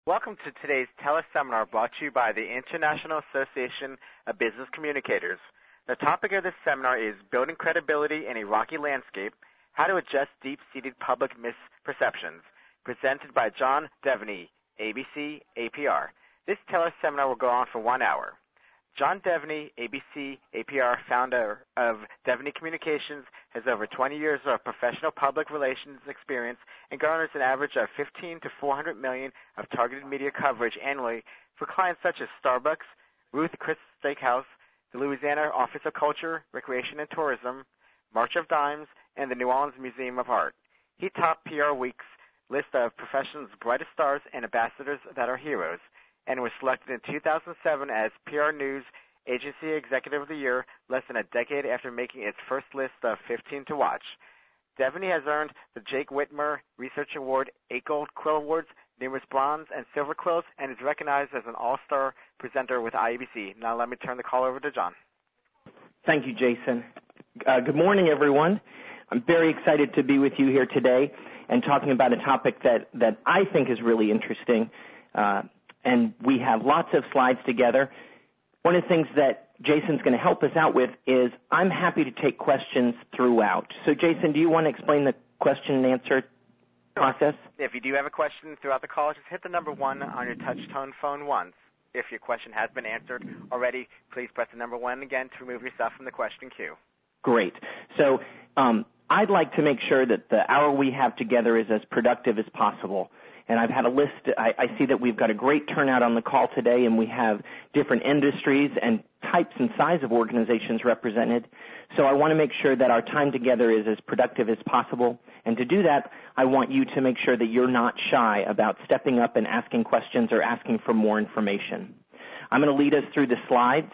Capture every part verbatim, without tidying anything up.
Welcome to today's teleseminar brought to you by the International Association of Business Communicators. The topic of this seminar is Building Credibility in a Rocky Landscape, How to Adjust Deep-Seated Public Misperceptions, presented by John Devaney, A B C A P R. This teleseminar will go on for one hour. John Devaney, A B C A P R, founder of Devaney Communications, has over twenty years of professional public relations experience and garners an average of fifteen to four hundred million of targeted media coverage annually for clients such as Starbucks, Ruth Chris Steakhouse, the Louisiana Office of Culture, Recreation and Tourism, March of Dimes, and the New Orleans Museum of Art. He topped P R Week's list of profession's brightest stars and ambassadors that are heroes, and was selected in two thousand seven as P R News Agency Executive of the Year, less than a decade after making its first list of fifteen to watch. Devaney has earned the Jake Whitmer Research Award, eight Gold Quill Awards, numerous bronze and silver quills, and is recognized as an all-star presenter with I A B C. Now let me turn the call over to John. Thank you, Jason. Uh, good morning, everyone. I'm very excited to be with you here today and talking about a topic that, that I think is really interesting. Uh, and we have lots of slides together. One of the things that Jason's going to help us out with is I'm happy to take questions throughout. So, Jason, do you want to explain the question and answer process? If you do have a question throughout the call, just hit the number one on your touch-tone phone once. If your question has been answered already, please press the number one again to remove yourself from the question queue. Great. So um, I'd like to make sure that the hour we have together is as productive as possible. And I've had a list. I, I see that we've got a great turnout on the call today, and we have different industries and types and size of organizations represented. So I want to make sure that our time together is as productive as possible. And to do that, I want you to make sure that you're not shy about stepping up and asking questions or asking for more information. I'm going to lead us through the slides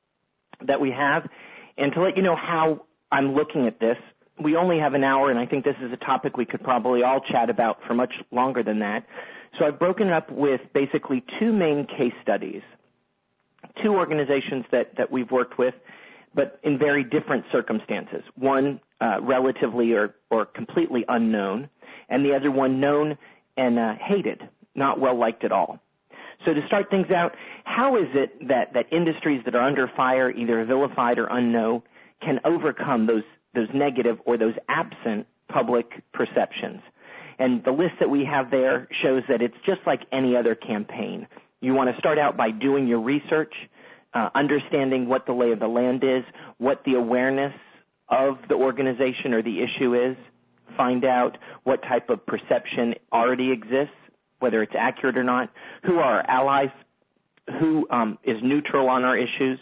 that we have. And to let you know how I'm looking at this, we only have an hour, and I think this is a topic we could probably all chat about for much longer than that. So I've broken it up with basically two main case studies, two organizations that, that we've worked with, but in very different circumstances. One uh, relatively or, or completely unknown, and the other one known and uh, hated, not well-liked at all. So to start things out, how is it that, that industries that are under fire, either vilified or unknown, can overcome those those negative or those absent public perceptions? And the list that we have there shows that it's just like any other campaign. You want to start out by doing your research, uh, understanding what the lay of the land is, what the awareness of the organization or the issue is, find out what type of perception already exists, whether it's accurate or not, who are our allies, who um, is neutral on our issues,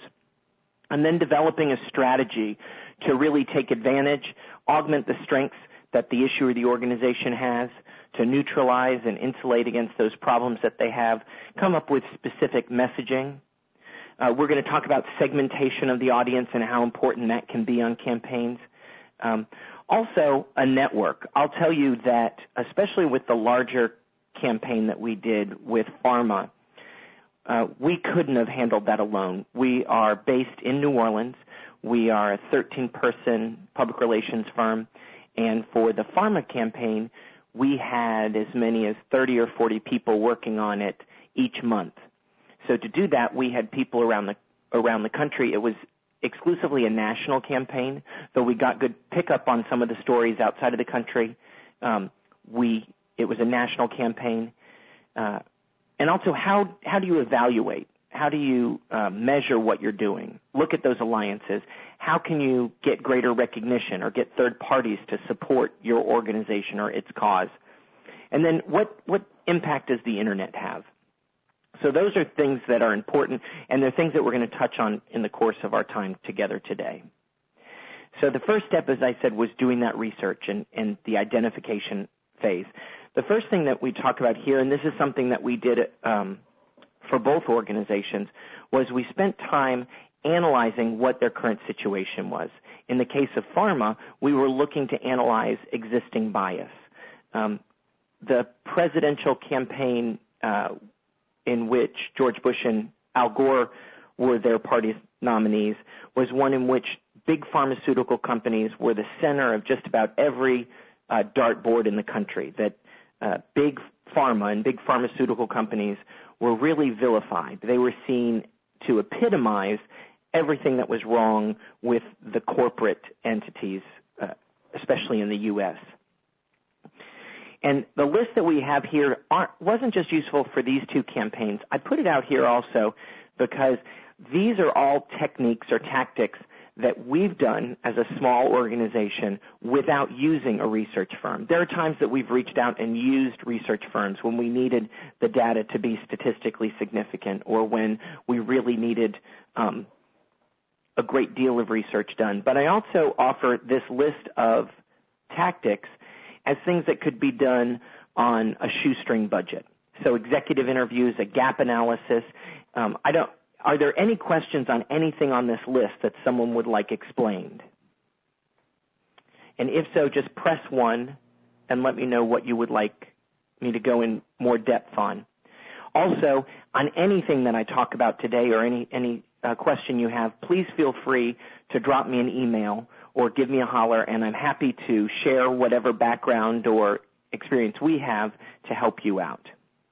and then developing a strategy to really take advantage, augment the strengths that the issue or the organization has, to neutralize and insulate against those problems that they have, come up with specific messaging. Uh, we're going to talk about segmentation of the audience and how important that can be on campaigns. Um, also, a network. I'll tell you that, especially with the larger campaign that we did with pharma, uh, we couldn't have handled that alone. We are based in New Orleans. We are a thirteen-person public relations firm, and for the pharma campaign, we had as many as thirty or forty people working on it each month. So to do that, we had people around the around the country. It was exclusively a national campaign, though we got good pickup on some of the stories outside of the country. Um, we it was a national campaign, uh, and also how how do you evaluate? How do you uh, measure what you're doing? Look at those alliances. How can you get greater recognition or get third parties to support your organization or its cause? And then what, what impact does the Internet have? So those are things that are important, and they're things that we're going to touch on in the course of our time together today. So the first step, as I said, was doing that research and, and the identification phase. The first thing that we talk about here, and this is something that we did um, for both organizations, was we spent time analyzing what their current situation was. In the case of pharma, we were looking to analyze existing bias. Um, the presidential campaign uh, in which George Bush and Al Gore were their party's nominees was one in which big pharmaceutical companies were the center of just about every uh, dartboard in the country, that uh, big pharma and big pharmaceutical companies were really vilified. They were seen to epitomize everything that was wrong with the corporate entities, uh, especially in the U S And the list that we have here aren't, wasn't just useful for these two campaigns. I put it out here also because these are all techniques or tactics that we've done as a small organization without using a research firm. There are times that we've reached out and used research firms when we needed the data to be statistically significant or when we really needed um, a great deal of research done. But I also offer this list of tactics as things that could be done on a shoestring budget. So executive interviews, a gap analysis. Um, I don't. Are there any questions on anything on this list that someone would like explained? And if so, just press one and let me know what you would like me to go in more depth on. Also, on anything that I talk about today or any, any uh, question you have, please feel free to drop me an email or give me a holler, and I'm happy to share whatever background or experience we have to help you out.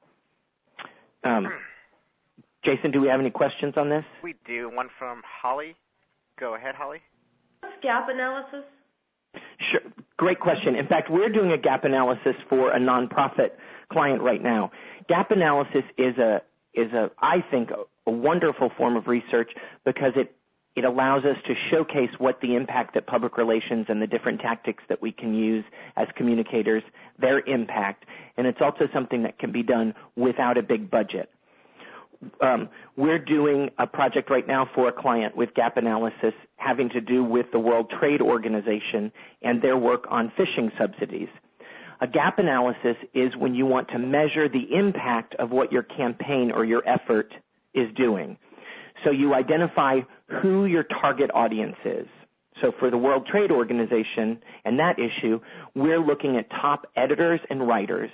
Um, Jason, do we have any questions on this? We do. One from Holly. Go ahead, Holly. What's gap analysis? Sure. Great question. In fact, we're doing a gap analysis for a nonprofit client right now. Gap analysis is a is a I think a, a wonderful form of research because it it allows us to showcase what the impact that public relations and the different tactics that we can use as communicators, their impact, and it's also something that can be done without a big budget. Um, we're doing a project right now for a client with gap analysis having to do with the World Trade Organization and their work on fishing subsidies. A gap analysis is when you want to measure the impact of what your campaign or your effort is doing. So you identify who your target audience is. So for the World Trade Organization and that issue, we're looking at top editors and writers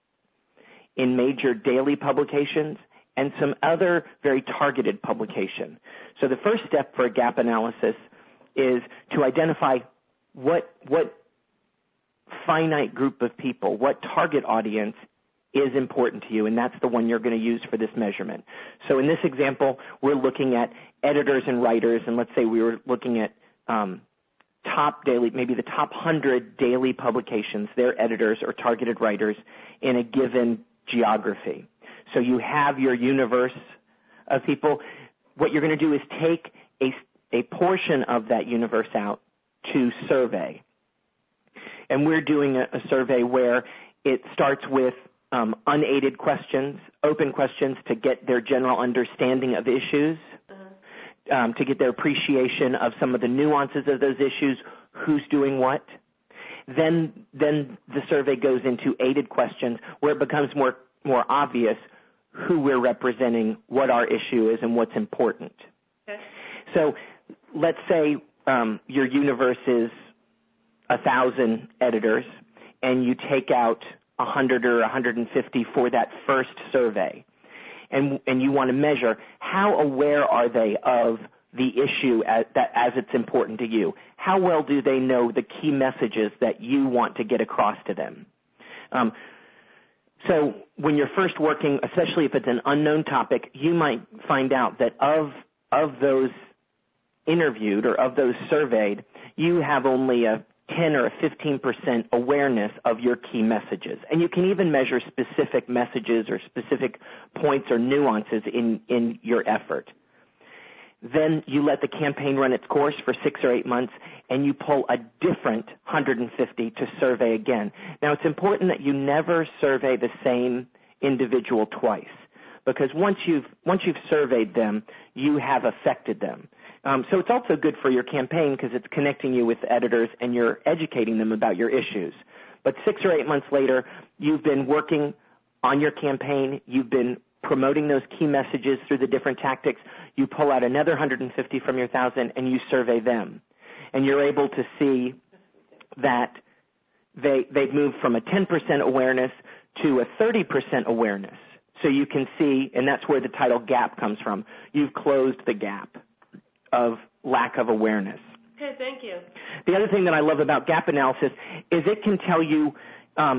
in major daily publications and some other very targeted publication. So the first step for a gap analysis is to identify what what finite group of people, what target audience is important to you, and that's the one you're going to use for this measurement. So in this example, we're looking at editors and writers, and let's say we were looking at um, top daily, maybe the top one hundred daily publications, their editors or targeted writers in a given geography. So you have your universe of people. What you're going to do is take a, a portion of that universe out to survey. And we're doing a, a survey where it starts with um, unaided questions, open questions to get their general understanding of issues, uh-huh. um, to get their appreciation of some of the nuances of those issues, who's doing what. Then, then the survey goes into aided questions where it becomes more, more obvious who we're representing, what our issue is, and what's important. Okay. So let's say um, your universe is one thousand editors, and you take out one hundred or one hundred fifty for that first survey, and, and you want to measure how aware are they of the issue as, that, as it's important to you. How well do they know the key messages that you want to get across to them? Um, So when you're first working, especially if it's an unknown topic, you might find out that of of those interviewed or of those surveyed, you have only a ten or a fifteen percent awareness of your key messages. And you can even measure specific messages or specific points or nuances in, in your effort. Then you let the campaign run its course for six or eight months, and you pull a different one hundred fifty to survey again. Now, it's important that you never survey the same individual twice, because once you've once you've surveyed them, you have affected them. Um, so it's also good for your campaign because it's connecting you with editors and you're educating them about your issues. But six or eight months later, you've been working on your campaign, you've been promoting those key messages through the different tactics, you pull out another one hundred fifty from your one thousand and you survey them. And you're able to see that they, they've moved from a ten percent awareness to a thirty percent awareness. So you can see, and that's where the title GAP comes from, you've closed the gap of lack of awareness. Okay, thank you. The other thing that I love about gap analysis is it can tell you um,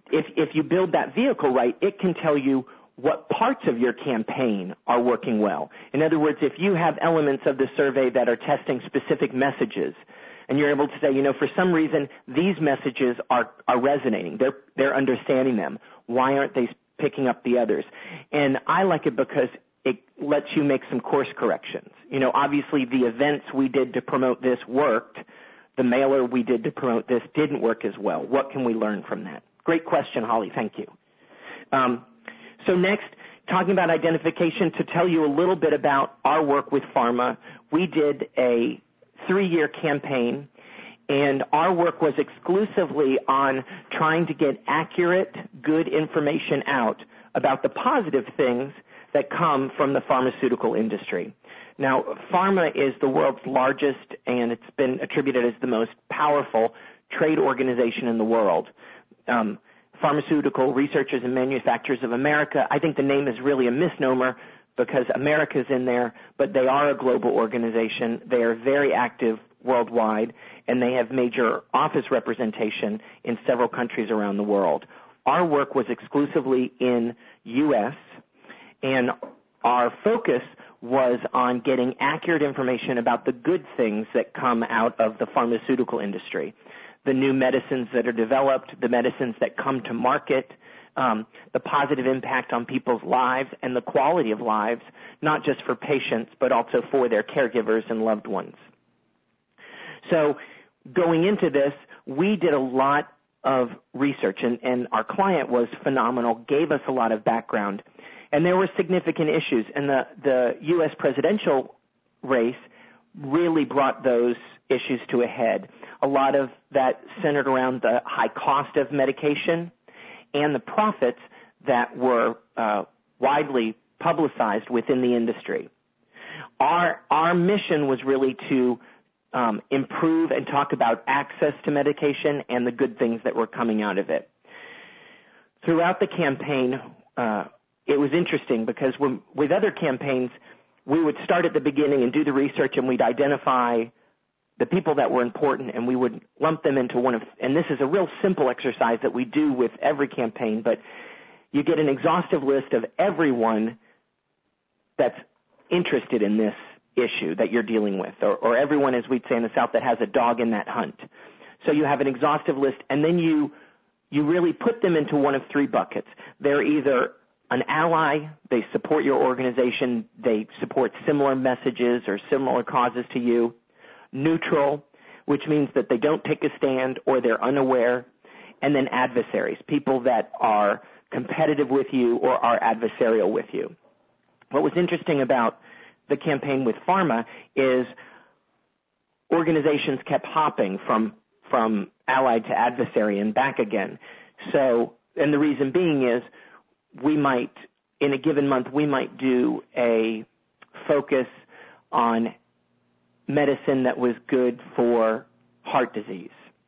if, if you build that vehicle right, it can tell you what parts of your campaign are working well. In other words, if you have elements of the survey that are testing specific messages, and you're able to say, you know, for some reason, these messages are, are resonating. They're, they're understanding them. Why aren't they picking up the others? And I like it because it lets you make some course corrections. You know, obviously the events we did to promote this worked. The mailer we did to promote this didn't work as well. What can we learn from that? Great question, Holly. Thank you. Um, so next, talking about identification, to tell you a little bit about our work with pharma, we did a three-year campaign, and our work was exclusively on trying to get accurate, good information out about the positive things that come from the pharmaceutical industry. Now, pharma is the world's largest, and it's been attributed as the most powerful trade organization in the world. Um, Pharmaceutical Researchers and Manufacturers of America, I think the name is really a misnomer because America's in there, but they are a global organization. They are very active worldwide, and they have major office representation in several countries around the world. Our work was exclusively in U S, and our focus was on getting accurate information about the good things that come out of the pharmaceutical industry. The new medicines that are developed, the medicines that come to market, um, the positive impact on people's lives and the quality of lives, not just for patients, but also for their caregivers and loved ones. So going into this, we did a lot of research, and, and our client was phenomenal, gave us a lot of background, and there were significant issues, and the, the U S presidential race really brought those issues to a head. A lot of that centered around the high cost of medication and the profits that were uh, widely publicized within the industry. Our, our mission was really to um, improve and talk about access to medication and the good things that were coming out of it. Throughout the campaign, uh, it was interesting because when, with other campaigns, we would start at the beginning and do the research, and we'd identify the people that were important, and we would lump them into one of, and this is a real simple exercise that we do with every campaign, but you get an exhaustive list of everyone that's interested in this issue that you're dealing with, or, or everyone, as we'd say in the South, that has a dog in that hunt. So you have an exhaustive list, and then you you really put them into one of three buckets. They're either an ally, they support your organization, they support similar messages or similar causes to you. Neutral, which means that they don't take a stand or they're unaware. And then adversaries, people that are competitive with you or are adversarial with you. What was interesting about the campaign with pharma is organizations kept hopping from from allied to adversary and back again. So, and the reason being is we might, in a given month, we might do a focus on medicine that was good for heart disease.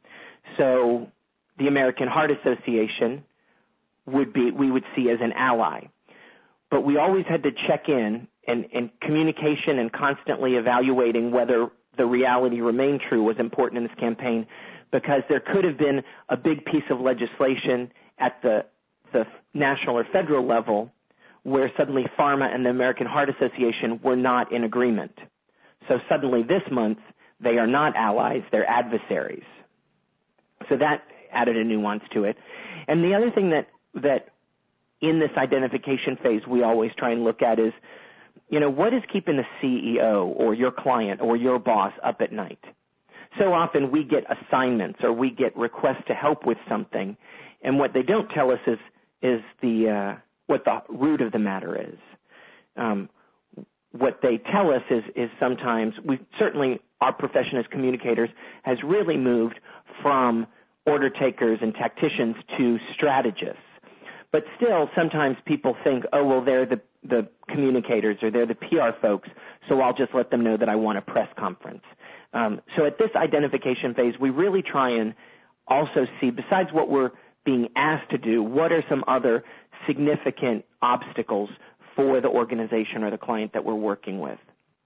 So the American Heart Association would be, we would see as an ally. But we always had to check in, and, and communication and constantly evaluating whether the reality remained true was important in this campaign, because there could have been a big piece of legislation at the, the national or federal level where suddenly pharma and the American Heart Association were not in agreement. So suddenly this month, they are not allies, they're adversaries. So that added a nuance to it. And the other thing that, that in this identification phase we always try and look at is, you know, what is keeping the C E O or your client or your boss up at night? So often we get assignments or we get requests to help with something, and what they don't tell us is, is the, uh, what the root of the matter is. Um, what they tell us is, is sometimes, we certainly, our profession as communicators has really moved from order takers and tacticians to strategists. But still, sometimes people think, oh, well, they're the, the communicators or they're the P R folks, so I'll just let them know that I want a press conference. Um, so at this identification phase, we really try and also see, besides what we're being asked to do, what are some other significant obstacles for the organization or the client that we're working with.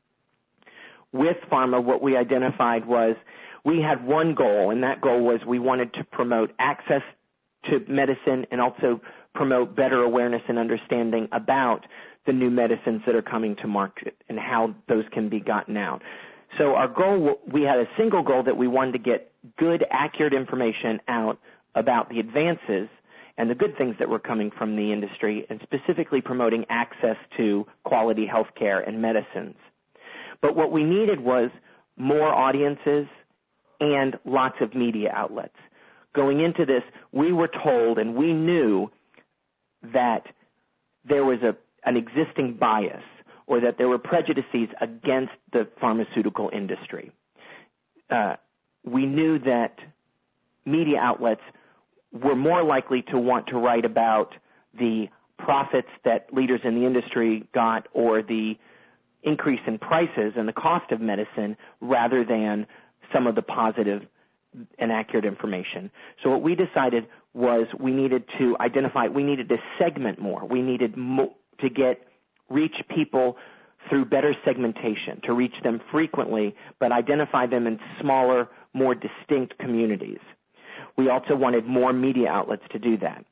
With pharma, what we identified was we had one goal, and that goal was we wanted to promote access to medicine and also promote better awareness and understanding about the new medicines that are coming to market and how those can be gotten out. So our goal, we had a single goal that we wanted to get good, accurate information out about the advances and the good things that were coming from the industry, and specifically promoting access to quality health care and medicines. But what we needed was more audiences and lots of media outlets. Going into this, we were told and we knew that there was a, an existing bias or that there were prejudices against the pharmaceutical industry. Uh, we knew that media outlets were more likely to want to write about the profits that leaders in the industry got or the increase in prices and the cost of medicine rather than some of the positive and accurate information. So what we decided was we needed to identify, we needed to segment more. We needed mo- to get, reach people through better segmentation, to reach them frequently, but identify them in smaller, more distinct communities. We also wanted more media outlets to do that.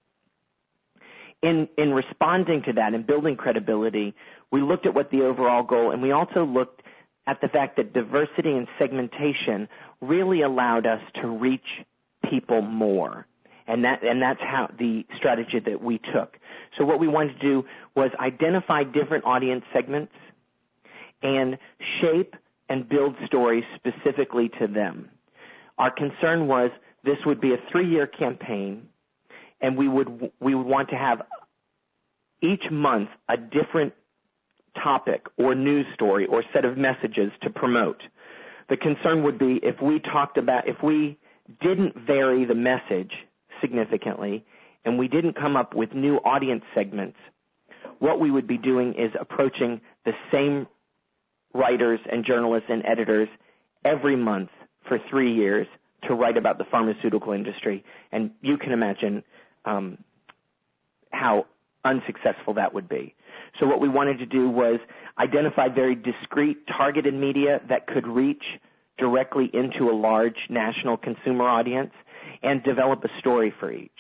In, in responding to that and building credibility, we looked at what the overall goal, and we also looked at the fact that diversity and segmentation really allowed us to reach people more. And that and that's how the strategy that we took. So what we wanted to do was identify different audience segments and shape and build stories specifically to them. Our concern was this would be a three-year campaign, and we would we would want to have each month a different topic or news story or set of messages to promote. The concern would be if we talked about, if we didn't vary the message significantly and we didn't come up with new audience segments, what we would be doing is approaching the same writers and journalists and editors every month for three years to write about the pharmaceutical industry. And you can imagine um, how unsuccessful that would be. So what we wanted to do was identify very discrete, targeted media that could reach directly into a large national consumer audience and develop a story for each.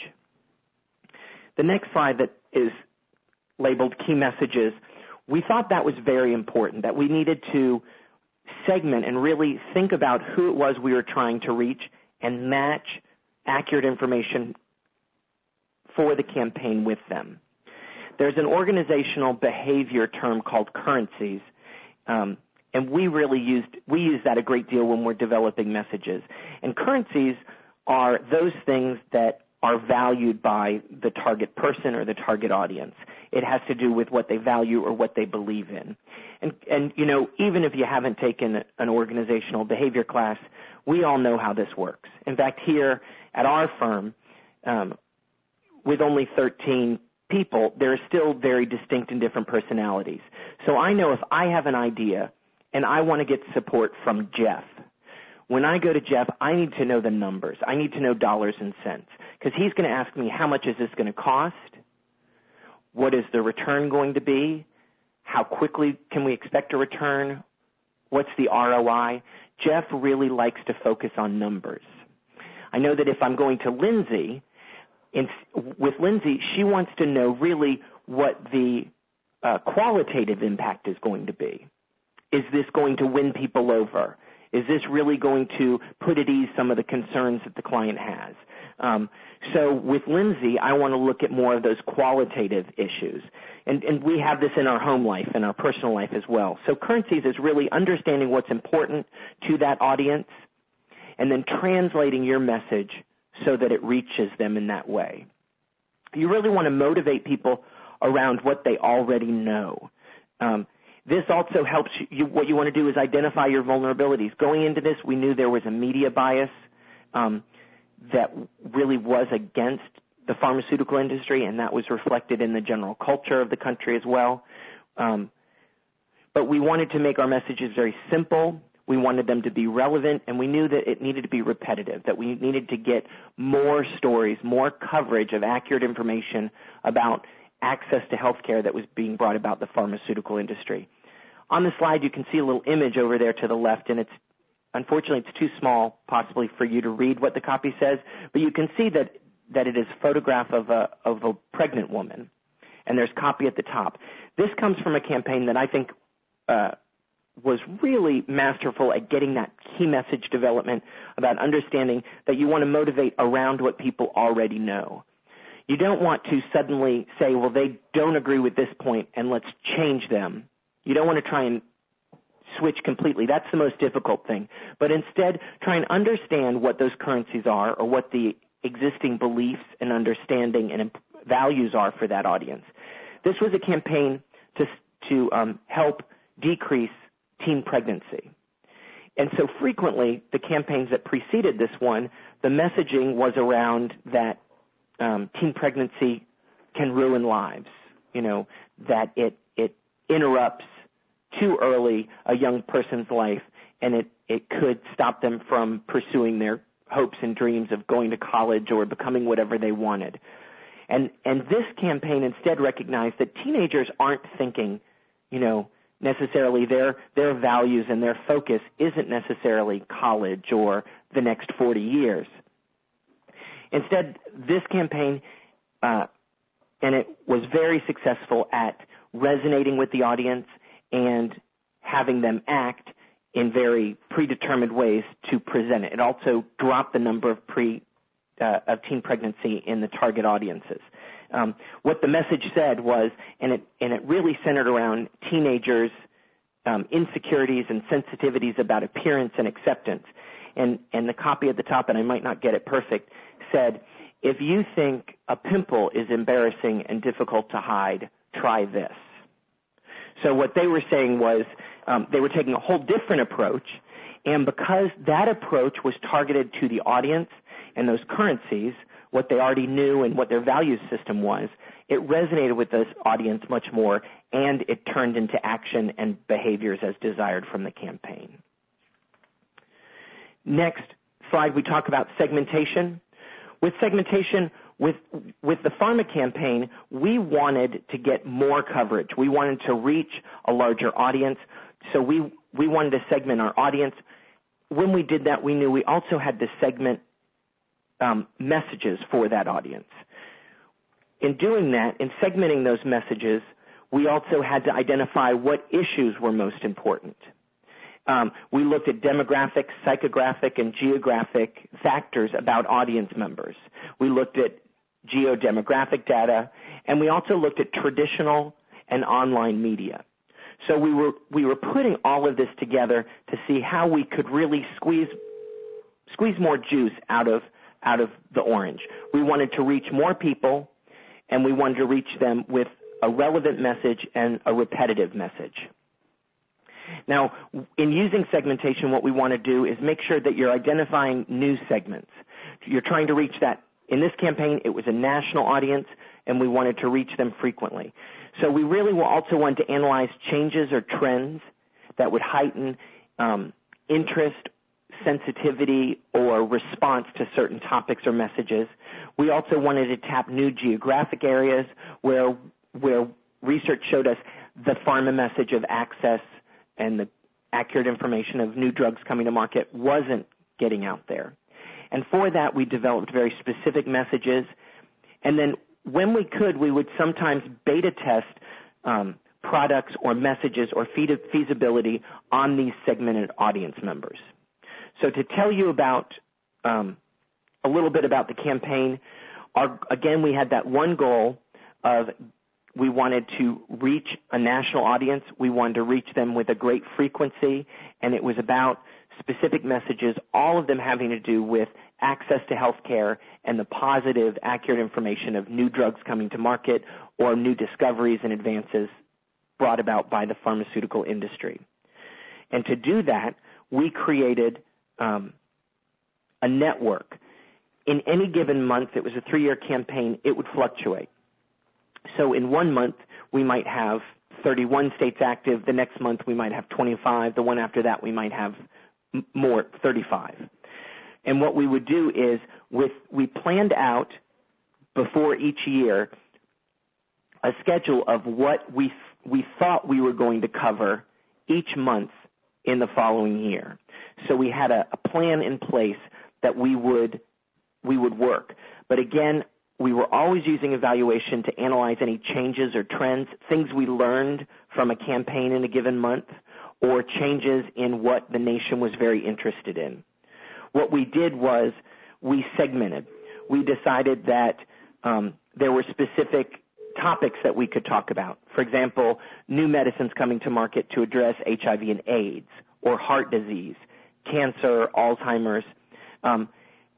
The next slide that is labeled Key Messages, we thought that was very important, that we needed to segment and really think about who it was we were trying to reach and match accurate information for the campaign with them. There's an organizational behavior term called currencies, um, and we really used we use that a great deal when we're developing messages. And currencies are those things that are valued by the target person or the target audience. It has to do with what they value or what they believe in. And, and you know, even if you haven't taken an organizational behavior class, we all know how this works. In fact, here at our firm, um, with only thirteen people, there are still very distinct and different personalities. So I know if I have an idea and I want to get support from Jeff, when I go to Jeff, I need to know the numbers. I need to know dollars and cents because he's going to ask me, how much is this going to cost? What is the return going to be? How quickly can we expect a return? What's the R O I? Jeff really likes to focus on numbers. I know that if I'm going to Lindsay, in, with Lindsay, she wants to know really what the uh, qualitative impact is going to be. Is this going to win people over? Is this really going to put at ease some of the concerns that the client has? Um, so with Lindsay, I want to look at more of those qualitative issues. And, and we have this in our home life and our personal life as well. So currencies is really understanding what's important to that audience and then translating your message so that it reaches them in that way. You really want to motivate people around what they already know. Um, this also helps you. What you want to do is identify your vulnerabilities. Going into this, we knew there was a media bias um, that really was against the pharmaceutical industry, and that was reflected in the general culture of the country as well. Um, but we wanted to make our messages very simple. We wanted them to be relevant, and we knew that it needed to be repetitive, that we needed to get more stories, more coverage of accurate information about access to health care that was being brought about the pharmaceutical industry. On the slide, you can see a little image over there to the left, and it's unfortunately it's too small possibly for you to read what the copy says, but you can see that that it is a photograph of a, of a pregnant woman, and there's copy at the top. This comes from a campaign that I think uh, was really masterful at getting that key message development about understanding that you want to motivate around what people already know. You don't want to suddenly say, well, they don't agree with this point, and let's change them. You don't want to try and switch completely. That's the most difficult thing. But instead, try and understand what those currencies are or what the existing beliefs and understanding and values are for that audience. This was a campaign to, to um, help decrease teen pregnancy. And so frequently, the campaigns that preceded this one, the messaging was around that um, teen pregnancy can ruin lives, you know, that it, it interrupts too early a young person's life, and it, it could stop them from pursuing their hopes and dreams of going to college or becoming whatever they wanted. And and this campaign instead recognized that teenagers aren't thinking, you know, necessarily their their values and their focus isn't necessarily college or the next forty years. Instead, this campaign, uh, and it was very successful at resonating with the audience and having them act in very predetermined ways to present it. It also dropped the number of pre uh, of teen pregnancy in the target audiences. Um, what the message said was, and it and it really centered around teenagers' um, insecurities and sensitivities about appearance and acceptance. And and the copy at the top, and I might not get it perfect, said, if you think a pimple is embarrassing and difficult to hide, try this. So what they were saying was um, they were taking a whole different approach, and because that approach was targeted to the audience and those currencies, what they already knew and what their value system was, it resonated with this audience much more, and it turned into action and behaviors as desired from the campaign. Next slide, we talk about segmentation. With segmentation, with with the pharma campaign, we wanted to get more coverage. We wanted to reach a larger audience, so we, we wanted to segment our audience. When we did that, we knew we also had to segment um, messages for that audience. In doing that, in segmenting those messages, we also had to identify what issues were most important. Um, we looked at demographic, psychographic, and geographic factors about audience members. We looked at geodemographic data, and we also looked at traditional and online media. So we were we were putting all of this together to see how we could really squeeze squeeze more juice out of out of the orange. We wanted to reach more people, and we wanted to reach them with a relevant message and a repetitive message. Now, in using segmentation, what we want to do is make sure that you're identifying new segments. You're trying to reach that. In this campaign, it was a national audience, and we wanted to reach them frequently. So we really will also want to analyze changes or trends that would heighten um, interest, sensitivity, or response to certain topics or messages. We also wanted to tap new geographic areas where where research showed us the pharma message of access and the accurate information of new drugs coming to market wasn't getting out there. And for that, we developed very specific messages. And then when we could, we would sometimes beta test um, products or messages or feasibility on these segmented audience members. So to tell you about um, a little bit about the campaign, our, again, we had that one goal of we wanted to reach a national audience. We wanted to reach them with a great frequency, and it was about specific messages, all of them having to do with access to health care and the positive, accurate information of new drugs coming to market or new discoveries and advances brought about by the pharmaceutical industry. And to do that, we created um, a network. In any given month, it was a three-year campaign, it would fluctuate. So in one month, we might have thirty-one states active. The next month, we might have twenty-five. The one after that, we might have more, thirty-five. And what we would do is with we planned out before each year a schedule of what we we thought we were going to cover each month in the following year. So we had a, a plan in place that we would we would work. But again, we were always using evaluation to analyze any changes or trends, things we learned from a campaign in a given month, or changes in what the nation was very interested in. What we did was we segmented. We decided that um, there were specific topics that we could talk about. For example, new medicines coming to market to address H I V and AIDS, or heart disease, cancer, Alzheimer's. Um,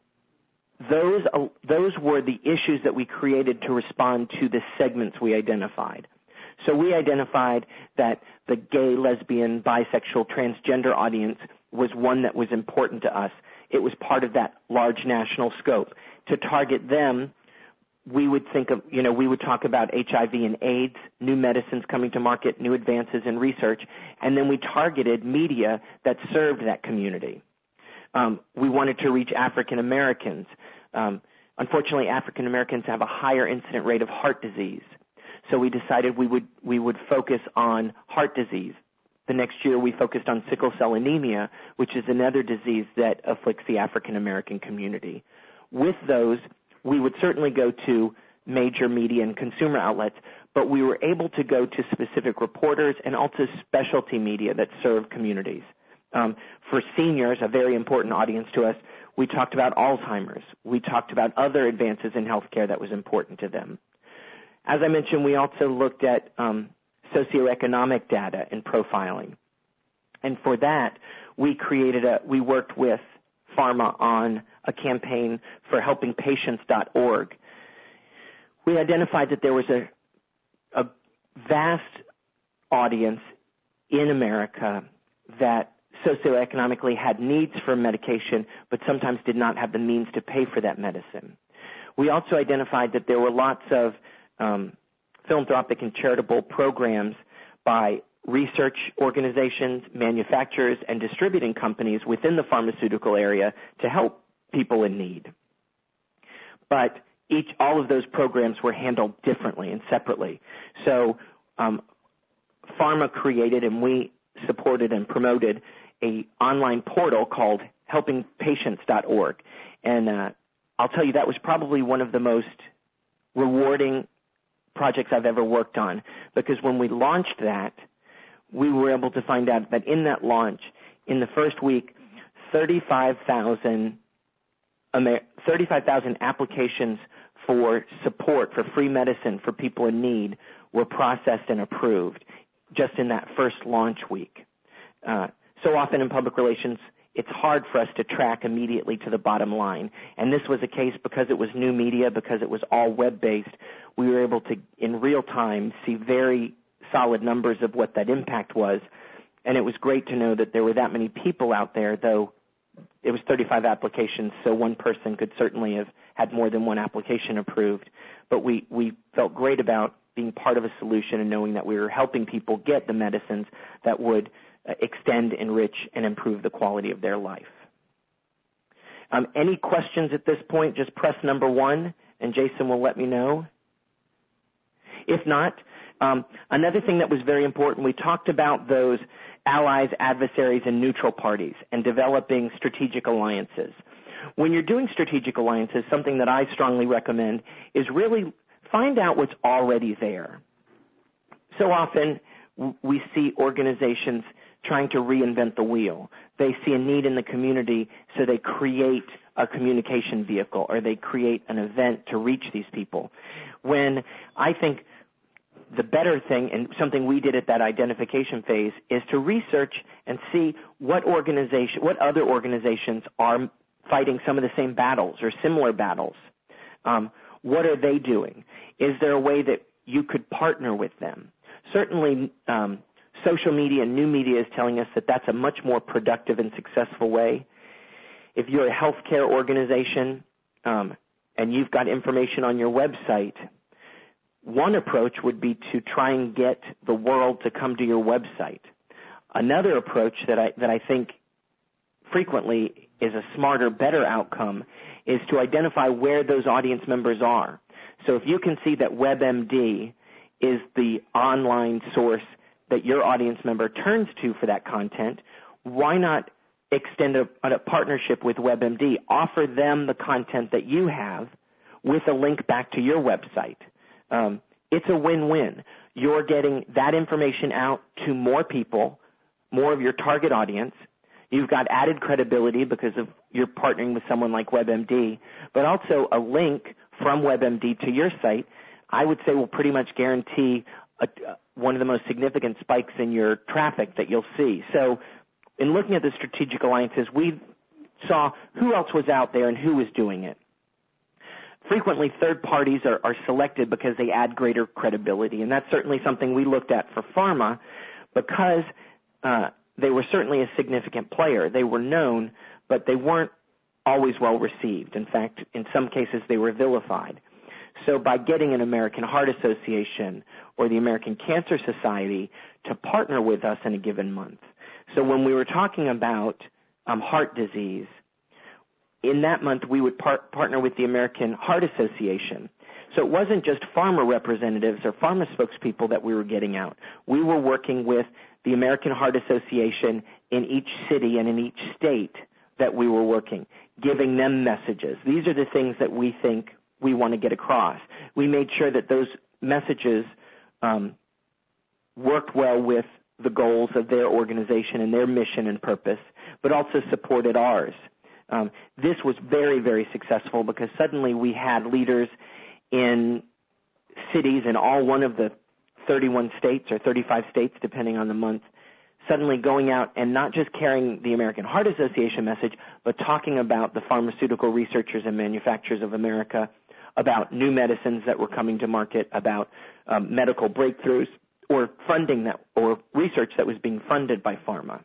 those, uh, those were the issues that we created to respond to the segments we identified. So we identified that the gay, lesbian, bisexual, transgender audience was one that was important to us. It was part of that large national scope. To target them, we would think of, you know, we would talk about H I V and AIDS, new medicines coming to market, new advances in research, and then we targeted media that served that community. Um, we wanted to reach African Americans. Um, unfortunately, African Americans have a higher incident rate of heart disease, so we decided we would we would focus on heart disease. The next year, we focused on sickle cell anemia, which is another disease that afflicts the African American community. With those, we would certainly go to major media and consumer outlets, but we were able to go to specific reporters and also specialty media that serve communities. Um, for seniors, a very important audience to us, we talked about Alzheimer's. We talked about other advances in healthcare that was important to them. As I mentioned, we also looked at um, socioeconomic data and profiling. And for that, we created a, we worked with Pharma on a campaign for helping patients dot org. We identified that there was a, a vast audience in America that socioeconomically had needs for medication, but sometimes did not have the means to pay for that medicine. We also identified that there were lots of um, philanthropic and charitable programs by research organizations, manufacturers, and distributing companies within the pharmaceutical area to help people in need. But each, all of those programs were handled differently and separately. So um, Pharma created, and we supported and promoted, a online portal called helping patients dot org. And uh, I'll tell you, that was probably one of the most rewarding projects I've ever worked on, because when we launched that, we were able to find out that in that launch, in the first week, thirty-five thousand applications for support for free medicine for people in need were processed and approved just in that first launch week. Uh, so often in public relations, it's hard for us to track immediately to the bottom line. And this was a case because it was new media, because it was all web-based, we were able to, in real time, see very solid numbers of what that impact was. And it was great to know that there were that many people out there, though it was thirty-five applications, so one person could certainly have had more than one application approved. But we, we felt great about being part of a solution and knowing that we were helping people get the medicines that would uh, extend, enrich, and improve the quality of their life. Um, any questions at this point, just press number one, and Jason will let me know. If not, um, another thing that was very important, we talked about those allies, adversaries, and neutral parties and developing strategic alliances. When you're doing strategic alliances, something that I strongly recommend is really find out what's already there. So often we see organizations trying to reinvent the wheel. They see a need in the community, so they create a communication vehicle or they create an event to reach these people. When I think the better thing, and something we did at that identification phase, is to research and see what organization, what other organizations are fighting some of the same battles or similar battles. Um, what are they doing? Is there a way that you could partner with them? Certainly, um, social media and new media is telling us that that's a much more productive and successful way. If you're a healthcare organization um, and you've got information on your website, one approach would be to try and get the world to come to your website. Another approach that I that I think frequently is a smarter, better outcome is to identify where those audience members are. So if you can see that WebMD is the online source that your audience member turns to for that content, why not extend a, a partnership with WebMD. Offer them the content that you have with a link back to your website. Um, it's a win-win. You're getting that information out to more people, more of your target audience. You've got added credibility because of you're partnering with someone like WebMD, but also a link from WebMD to your site, I would say will pretty much guarantee a, one of the most significant spikes in your traffic that you'll see. So in looking at the strategic alliances, we saw who else was out there and who was doing it. Frequently, third parties are, are selected because they add greater credibility, and that's certainly something we looked at for pharma because uh, they were certainly a significant player. They were known, but they weren't always well received. In fact, in some cases, they were vilified. So by getting an American Heart Association or the American Cancer Society to partner with us in a given month. So when we were talking about um, heart disease, in that month we would par- partner with the American Heart Association. So it wasn't just pharma representatives or pharma spokespeople that we were getting out. We were working with the American Heart Association in each city and in each state that we were working, giving them messages. These are the things that we think we want to get across. We made sure that those messages um, worked well with the goals of their organization and their mission and purpose, but also supported ours. Um, this was very, very successful because suddenly we had leaders in cities in all one of the thirty-one states or thirty-five states, depending on the month, suddenly going out and not just carrying the American Heart Association message, but talking about the pharmaceutical researchers and manufacturers of America, about new medicines that were coming to market, about um, medical breakthroughs or funding that or research that was being funded by pharma.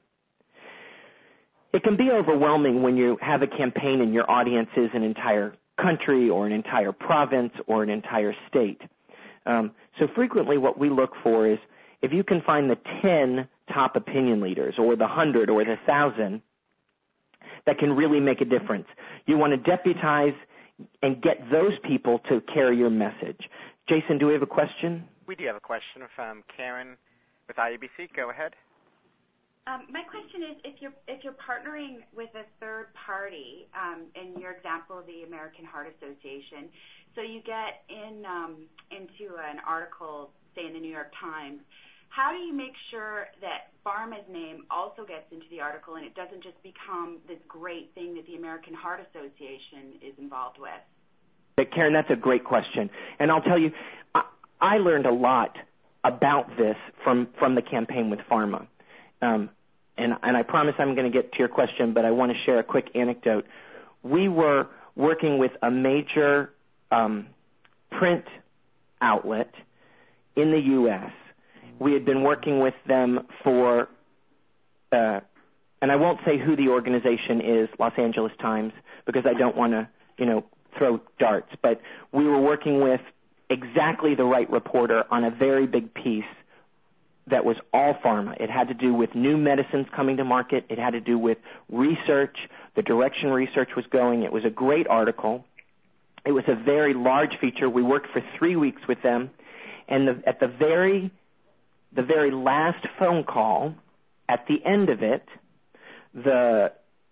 It can be overwhelming when you have a campaign and your audience is an entire country or an entire province or an entire state. Um, so frequently what we look for is if you can find the ten top opinion leaders or the hundred or the thousand that can really make a difference. You want to deputize and get those people to carry your message. Jason, do we have a question? We do have a question from Karen with I A B C. Go ahead. Um, my question is, if you're if you're partnering with a third party, um, in your example, the American Heart Association, so you get in um, into an article, say in the New York Times, how do you make sure that pharma's name also gets into the article and it doesn't just become this great thing that the American Heart Association is involved with? But Karen, that's a great question, and I'll tell you, I, I learned a lot about this from from the campaign with pharma. Um, and, and I promise I'm going to get to your question, but I want to share a quick anecdote. We were working with a major um, print outlet in the U S We had been working with them for, uh, and I won't say who the organization is, Los Angeles Times, because I don't want to, you know, throw darts, but we were working with exactly the right reporter on a very big piece that was all pharma. It had to do with new medicines coming to market. It had to do with research, the direction research was going. It was a great article. It was a very large feature. We worked for three weeks with them, and the, at the very, the very last phone call, at the end of it, the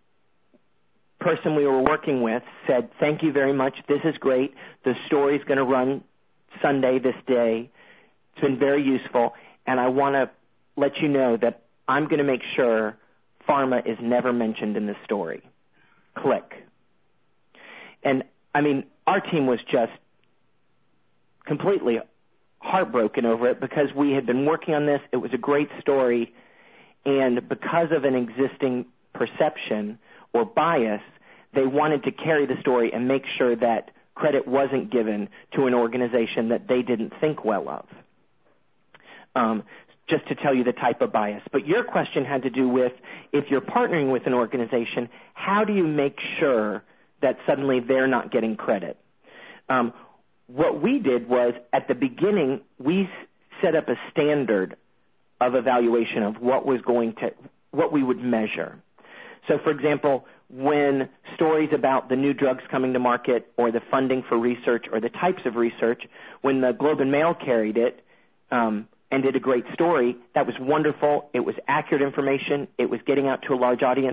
person we were working with said, "Thank you very much. This is great. The story's going to run Sunday this day. It's been very useful. And I want to let you know that I'm going to make sure pharma is never mentioned in this story." Click. And, I mean, our team was just completely heartbroken over it because we had been working on this. It was a great story. And because of an existing perception or bias, they wanted to carry the story and make sure that credit wasn't given to an organization that they didn't think well of. Um, just to tell you the type of bias. But your question had to do with, if you're partnering with an organization, how do you make sure that suddenly they're not getting credit? Um, what we did was, at the beginning, we set up a standard of evaluation of what was going to, what we would measure. So, for example, when stories about the new drugs coming to market or the funding for research or the types of research, when the Globe and Mail carried it, um, and did a great story, that was wonderful. It was accurate information. It was getting out to a large audience.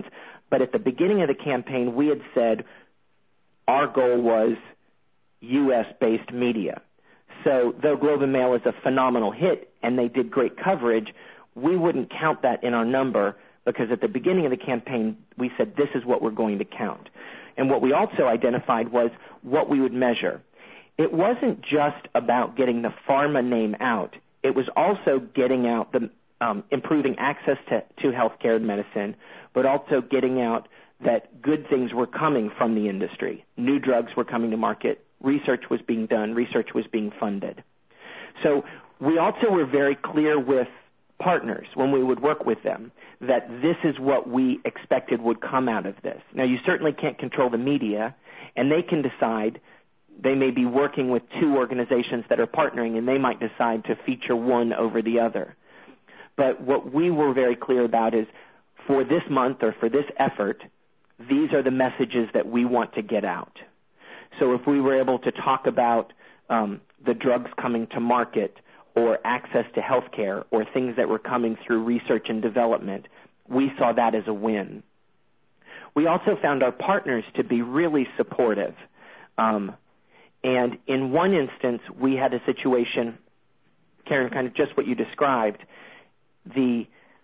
But at the beginning of the campaign, we had said our goal was U S-based media. So though Globe and Mail is a phenomenal hit and they did great coverage, we wouldn't count that in our number because at the beginning of the campaign, we said this is what we're going to count. And what we also identified was what we would measure. It wasn't just about getting the pharma name out. It was also getting out the um, improving access to, to healthcare and medicine, but also getting out that good things were coming from the industry. New drugs were coming to market. Research was being done. Research was being funded. So we also were very clear with partners when we would work with them that this is what we expected would come out of this. Now, you certainly can't control the media, and they can decide. They may be working with two organizations that are partnering, and they might decide to feature one over the other. But what we were very clear about is for this month or for this effort, these are the messages that we want to get out. So if we were able to talk about um, the drugs coming to market or access to health care or things that were coming through research and development, we saw that as a win. We also found our partners to be really supportive. Um, and in one instance, we had a situation, Karen, kind of just what you described. The,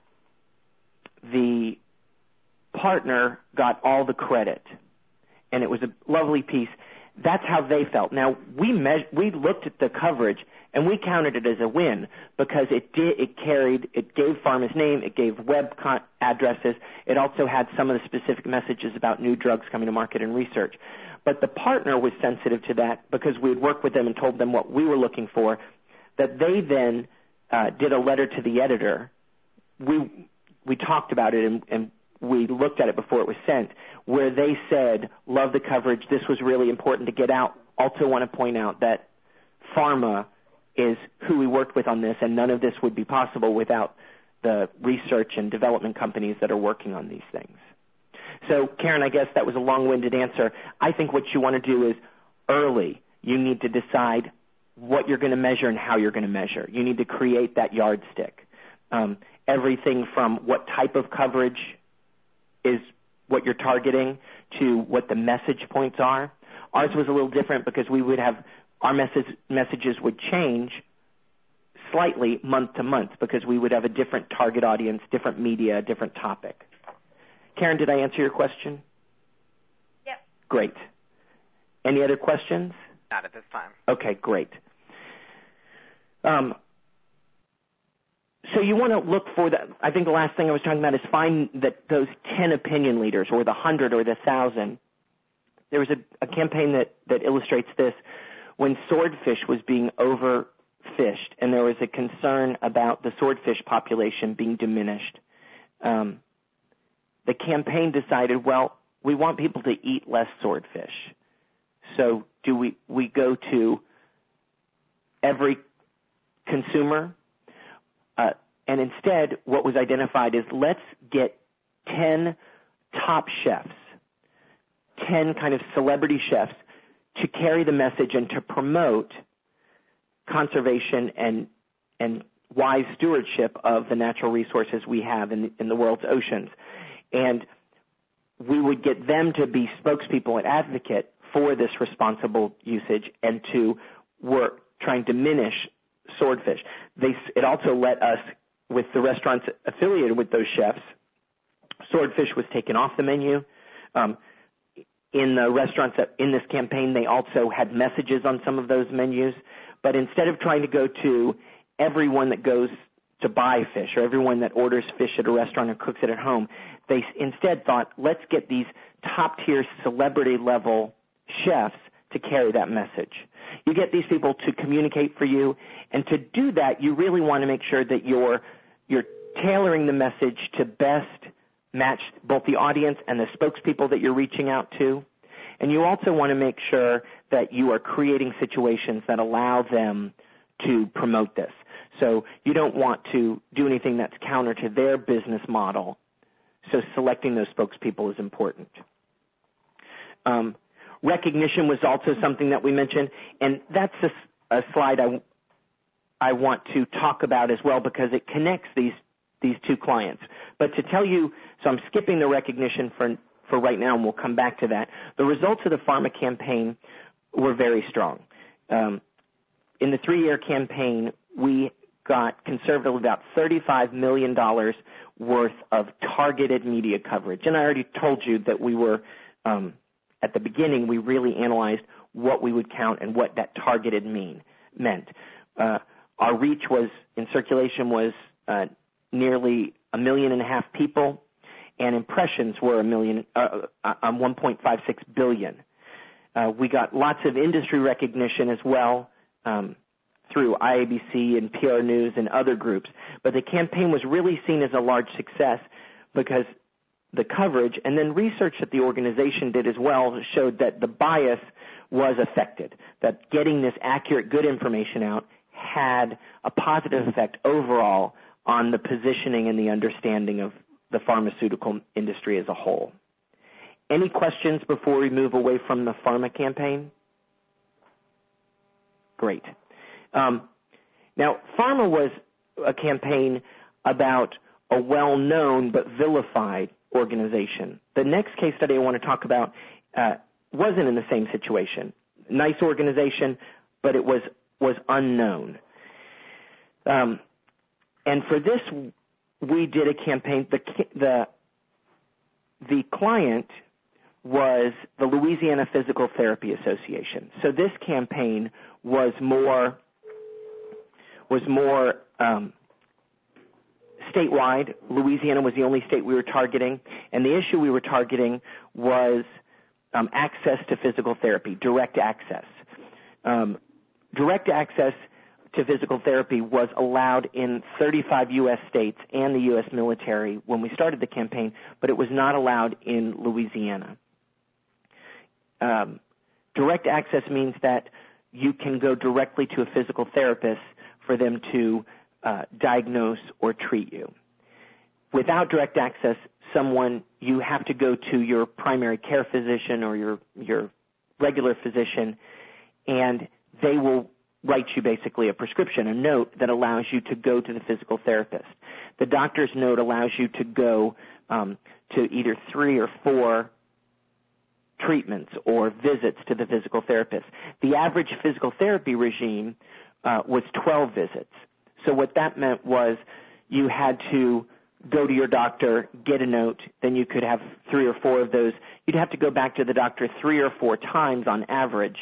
the partner got all the credit, and it was a lovely piece. That's how they felt. Now, we me- we looked at the coverage, and we counted it as a win because it did it carried, it gave pharma's name, it gave web con- addresses, it also had some of the specific messages about new drugs coming to market and research. But the partner was sensitive to that because we had worked with them and told them what we were looking for, that they then uh, did a letter to the editor. We we talked about it, and, and we looked at it before it was sent, where they said, love the coverage, this was really important to get out. Also want to point out that pharma is who we worked with on this, and none of this would be possible without the research and development companies that are working on these things. So, Karen, I guess that was a long-winded answer. I think what you want to do is early, you need to decide what you're going to measure and how you're going to measure. You need to create that yardstick. Um, everything from what type of coverage is what you're targeting to what the message points are. Ours was a little different because we would have our message, messages would change slightly month to month because we would have a different target audience, different media, different topic. Karen, did I answer your question? Yep. Great. Any other questions? Not at this time. Okay, great. Um, So you want to look for that. I think the last thing I was talking about is find that those ten opinion leaders or the hundred or the thousand. There was a, a campaign that, that illustrates this when swordfish was being overfished and there was a concern about the swordfish population being diminished. Um, the campaign decided, well, we want people to eat less swordfish. So do we, we go to every consumer? Uh, and instead, what was identified is let's get ten top chefs, ten kind of celebrity chefs to carry the message and to promote conservation and and wise stewardship of the natural resources we have in, in the world's oceans. And we would get them to be spokespeople and advocate for this responsible usage and to work trying to diminish swordfish. They, it also let us, with the restaurants affiliated with those chefs, swordfish was taken off the menu. Um, in the restaurants that, in this campaign, they also had messages on some of those menus. But instead of trying to go to everyone that goes to buy fish or everyone that orders fish at a restaurant or cooks it at home, they instead thought, let's get these top-tier celebrity-level chefs to carry that message. You get these people to communicate for you, and to do that, you really want to make sure that you're you're tailoring the message to best match both the audience and the spokespeople that you're reaching out to. And you also want to make sure that you are creating situations that allow them to promote this. So you don't want to do anything that's counter to their business model. So selecting those spokespeople is important. Um, recognition was also something that we mentioned, and that's a, a slide I, I want to talk about as well because it connects these these two clients. But to tell you, so I'm skipping the recognition for for right now, and we'll come back to that. The results of the pharma campaign were very strong. Um, in the three-year campaign, we got conservatively about thirty-five million dollars worth of targeted media coverage. And I already told you that we were, um, at the beginning, we really analyzed what we would count and what that targeted mean meant. Uh, our reach was, in circulation, was uh, nearly a million and a half people, and impressions were a million, uh, uh, one point five six billion. Uh, we got lots of industry recognition as well, um, through I A B C and P R News and other groups. But the campaign was really seen as a large success because the coverage and then research that the organization did as well showed that the bias was affected, that getting this accurate, good information out had a positive effect overall on the positioning and the understanding of the pharmaceutical industry as a whole. Any questions before we move away from the pharma campaign? Great. Um, now, pharma was a campaign about a well-known but vilified organization. The next case study I want to talk about uh, wasn't in the same situation. Nice organization, but it was was unknown. Um, and for this, we did a campaign. The the the client was the Louisiana Physical Therapy Association. So this campaign was more was more um, statewide. Louisiana was the only state we were targeting, and the issue we were targeting was um, access to physical therapy, direct access. Um, direct access to physical therapy was allowed in thirty-five U S states and the U S military when we started the campaign, but it was not allowed in Louisiana. Um, direct access means that you can go directly to a physical therapist for them to uh, diagnose or treat you. Without direct access, someone, you have to go to your primary care physician or your, your regular physician, and they will write you basically a prescription, a note that allows you to go to the physical therapist. The doctor's note allows you to go um, to either three or four treatments or visits to the physical therapist. The average physical therapy regime uh, was twelve visits. So what that meant was you had to go to your doctor, get a note, then you could have three or four of those. You'd have to go back to the doctor three or four times on average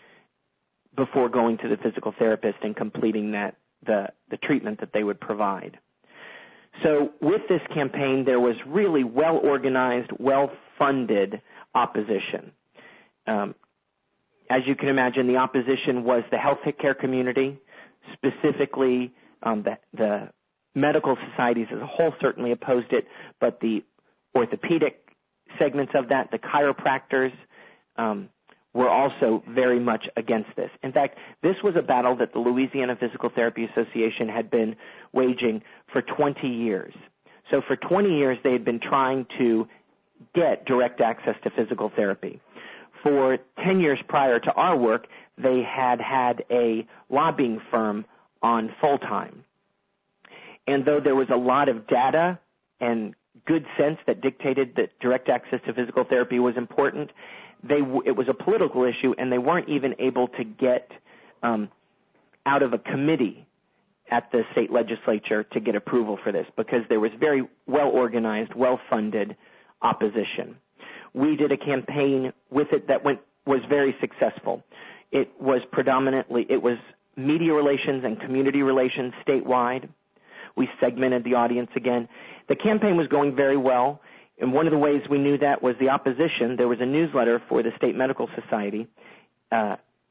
before going to the physical therapist and completing that the, the treatment that they would provide. So with this campaign, there was really well-organized, well-funded opposition. Um, as you can imagine, the opposition was the health care community, specifically um, the, the medical societies as a whole certainly opposed it, but the orthopedic segments of that, the chiropractors, um, were also very much against this. In fact, this was a battle that the Louisiana Physical Therapy Association had been waging for twenty years. So for twenty years, they had been trying to get direct access to physical therapy. For ten years prior to our work, they had had a lobbying firm on full-time. And though there was a lot of data and good sense that dictated that direct access to physical therapy was important, they it was a political issue, and they weren't even able to get um, out of a committee at the state legislature to get approval for this because there was very well-organized, well-funded opposition. We did a campaign with it that went was very successful. It was predominantly, it was media relations and community relations statewide. We segmented the audience again. The campaign was going very well, and one of the ways we knew that was the opposition. There was a newsletter for the State Medical Society uh,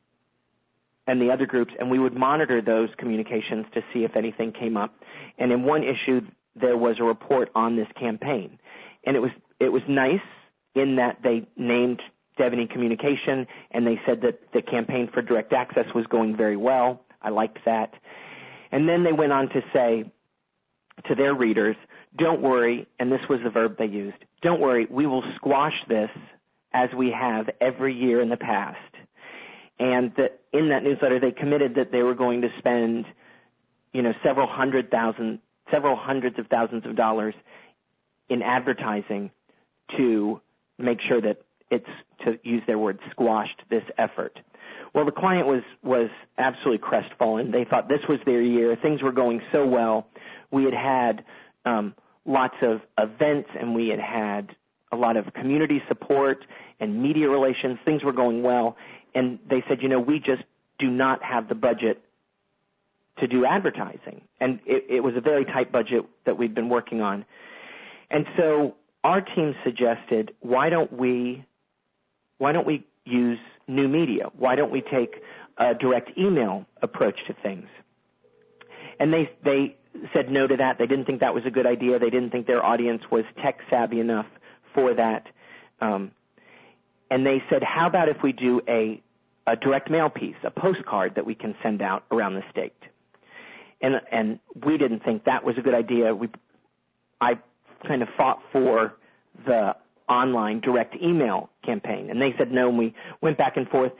and the other groups, and we would monitor those communications to see if anything came up. And in one issue, there was a report on this campaign. And it was it was nice in that they named Devaney Communication, and they said that the campaign for direct access was going very well. I liked that. And then they went on to say to their readers, don't worry, and this was the verb they used, don't worry, we will squash this as we have every year in the past. And that in that newsletter, they committed that they were going to spend, you know, several hundred thousand, several hundreds of thousands of dollars in advertising to make sure that it's, to use their word, squashed this effort. Well, the client was, was absolutely crestfallen. They thought this was their year. Things were going so well. We had had um, lots of events, and we had had a lot of community support and media relations. Things were going well. And they said, you know, we just do not have the budget to do advertising. And it, it was a very tight budget that we'd been working on. And so our team suggested, why don't we, why don't we use new media? Why don't we take a direct email approach to things? And they they said no to that. They didn't think that was a good idea. They didn't think their audience was tech savvy enough for that. Um, and they said, how about if we do a, a direct mail piece, a postcard that we can send out around the state? And and we didn't think that was a good idea. We I kind of fought for the online direct email campaign, and they said no, and we went back and forth.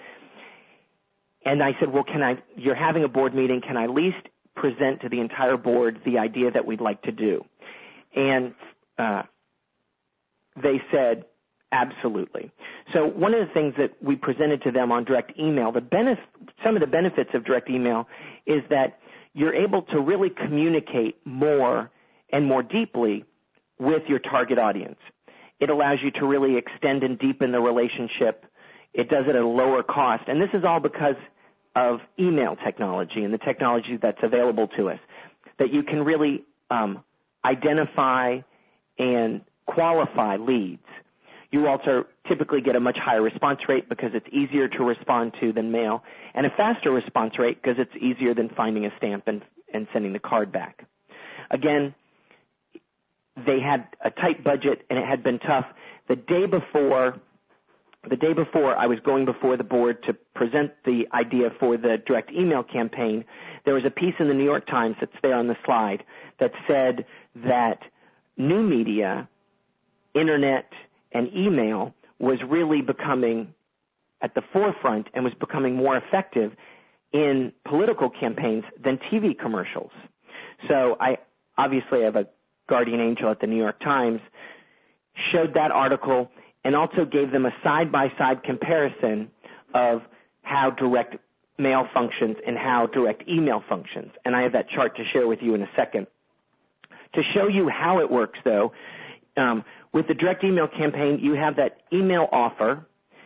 And I said, well, can I, you're having a board meeting, can I at least present to the entire board the idea that we'd like to do? And uh, they said, absolutely. So one of the things that we presented to them on direct email, the benef- some of the benefits of direct email is that you're able to really communicate more and more deeply with your target audience. It allows you to really extend and deepen the relationship. It does it at a lower cost. And this is all because of email technology and the technology that's available to us, that you can really um, identify and qualify leads. You also typically get a much higher response rate because it's easier to respond to than mail, and a faster response rate because it's easier than finding a stamp and, and sending the card back. Again, they had a tight budget, and it had been tough. The day before, the day before I was going before the board to present the idea for the direct email campaign, there was a piece in the New York Times that's there on the slide that said that new media, internet, and email was really becoming at the forefront and was becoming more effective in political campaigns than T V commercials. So I obviously have a guardian angel at the New York Times, showed that article, and also gave them a side-by-side comparison of how direct mail functions and how direct email functions. And I have that chart to share with you in a second. To show you how it works, though, um, with the direct email campaign, you have that email offer,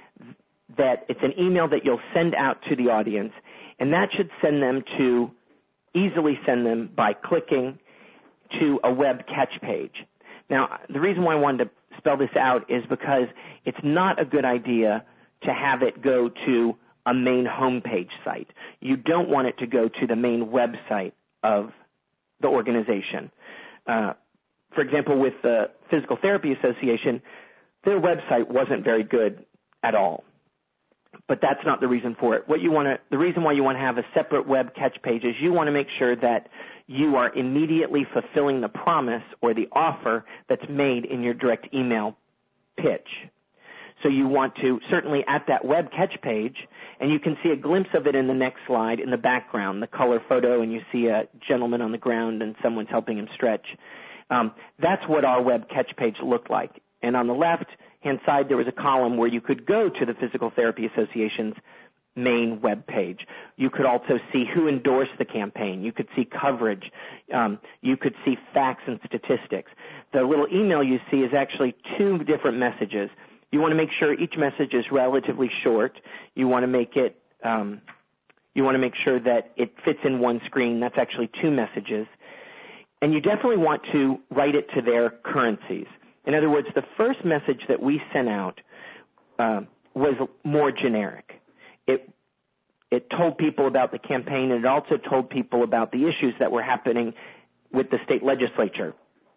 that it's an email that you'll send out to the audience, and that should send them to, easily send them by clicking to a web catch page. Now, the reason why I wanted to spell this out is because it's not a good idea to have it go to a main homepage site. You don't want it to go to the main website of the organization. Uh, for example, with the Physical Therapy Association, their website wasn't very good at all. But that's not the reason for it. What you want to, the reason why you want to have a separate web catch page is you want to make sure that you are immediately fulfilling the promise or the offer that's made in your direct email pitch. So you want to, certainly at that web catch page, and you can see a glimpse of it in the next slide in the background, the color photo, and you see a gentleman on the ground and someone's helping him stretch. Um, that's what our web catch page looked like. And on the left-hand side, there was a column where you could go to the Physical Therapy Association's main web page. You could also see who endorsed the campaign. You could see coverage. Um, you could see facts and statistics. The little email you see is actually two different messages. You want to make sure each message is relatively short. You want to make it, um, you want to make sure that it fits in one screen. That's actually two messages. And you definitely want to write it to their currencies. In other words, the first message that we sent out uh, was more generic. It it told people about the campaign, and it also told people about the issues that were happening with the state legislature.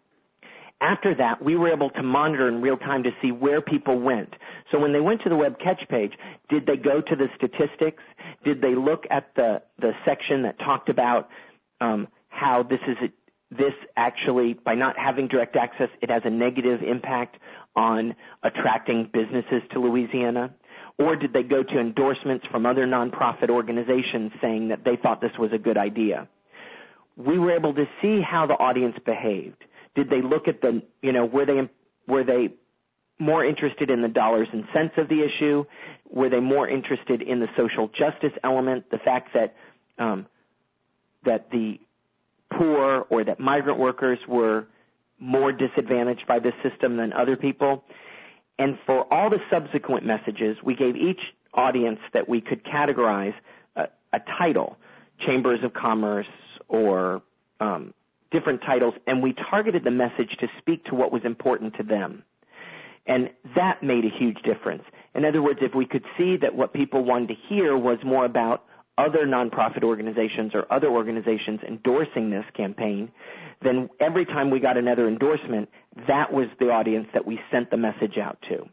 After that, we were able to monitor in real time to see where people went. So when they went to the web catch page, did they go to the statistics? Did they look at the, the section that talked about um, how this is a, this actually, by not having direct access, it has a negative impact on attracting businesses to Louisiana? Or did they go to endorsements from other nonprofit organizations saying that they thought this was a good idea? We were able to see how the audience behaved, Did they look at the, you know, were they were they more interested in the dollars and cents of the issue? Were they more interested in the social justice element, the fact that um, that the poor or that migrant workers were more disadvantaged by this system than other people? And for all the subsequent messages, we gave each audience that we could categorize a, a title, Chambers of Commerce or um, different titles, and we targeted the message to speak to what was important to them. And that made a huge difference. In other words, if we could see that what people wanted to hear was more about other nonprofit organizations or other organizations endorsing this campaign, then every time we got another endorsement, that was the audience that we sent the message out to.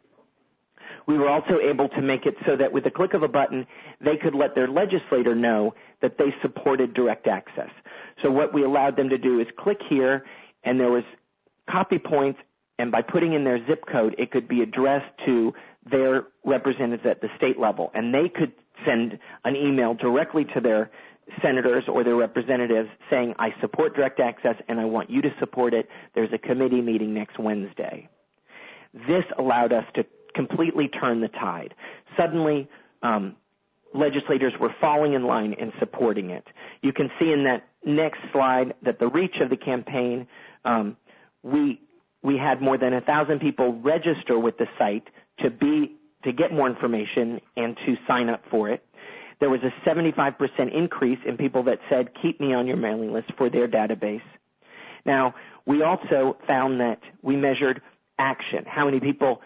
We were also able to make it so that with the click of a button, they could let their legislator know that they supported direct access. So what we allowed them to do is click here, and there was copy points, and by putting in their zip code, it could be addressed to their representatives at the state level, and they could send an email directly to their senators or their representatives saying, I support direct access and I want you to support it. There's a committee meeting next Wednesday. This allowed us to completely turn the tide. Suddenly, um, legislators were falling in line and supporting it. You can see in that next slide that the reach of the campaign, um, we we had more than a thousand people register with the site to be to get more information and to sign up for it. There was a seventy-five percent increase in people that said, keep me on your mailing list for their database. Now, we also found that we measured action, how many people